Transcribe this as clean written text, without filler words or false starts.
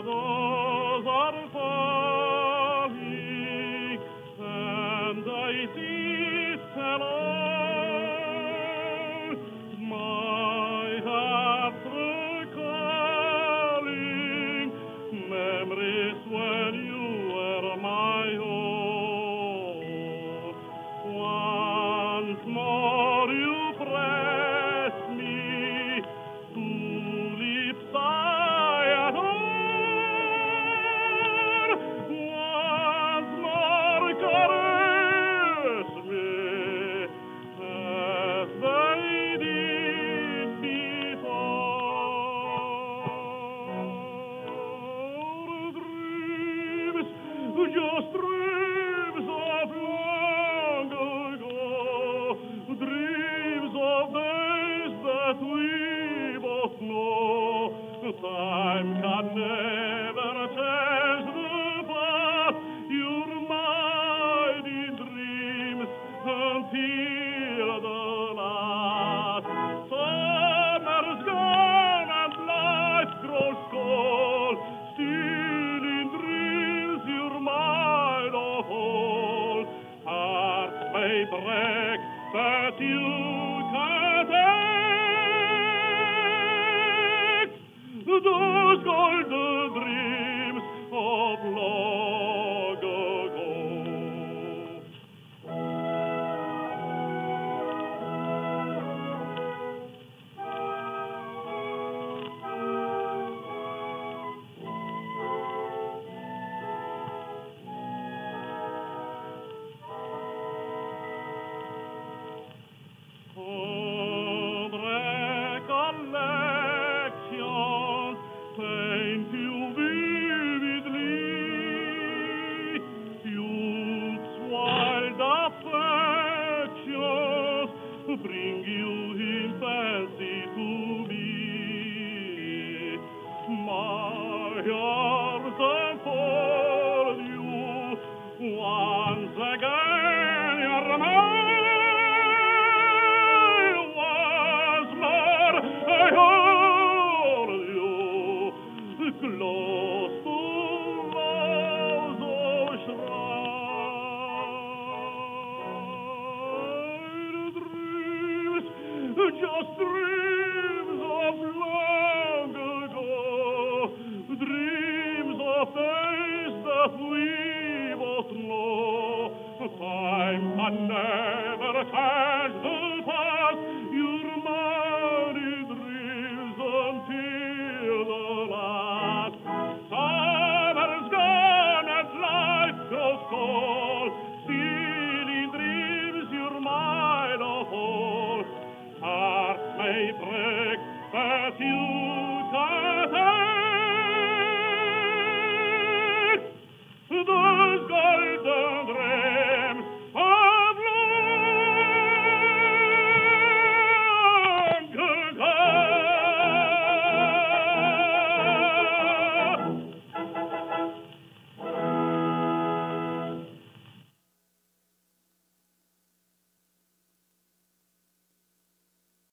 shadows are falling, and I sit alone. My heart's recalling memories when you were my own. Once more you press me to lips I adore. Once more caress me as they did before. Dreams, just dreams of long ago, dreams of days that we both know. Time can never change the past. You're mine in dreams until the last. Summer's gone and life grows cold. Still in dreams you're mine of all. Hearts may break, but you can't take those golden dreams of long ago. Old recollections paint you vividly. Youth's wild affections bring you in fancy to me. My arms unfold you once again. You're mine. Once more I hold you close to love's shrine. Dreams, just dreams of long ago, dreams of days that we both know. Time can never change the past. You're mine in dreams until the last. Summer's gone and life grows cold. Still in dreams you're mine of all. Hearts may break, but you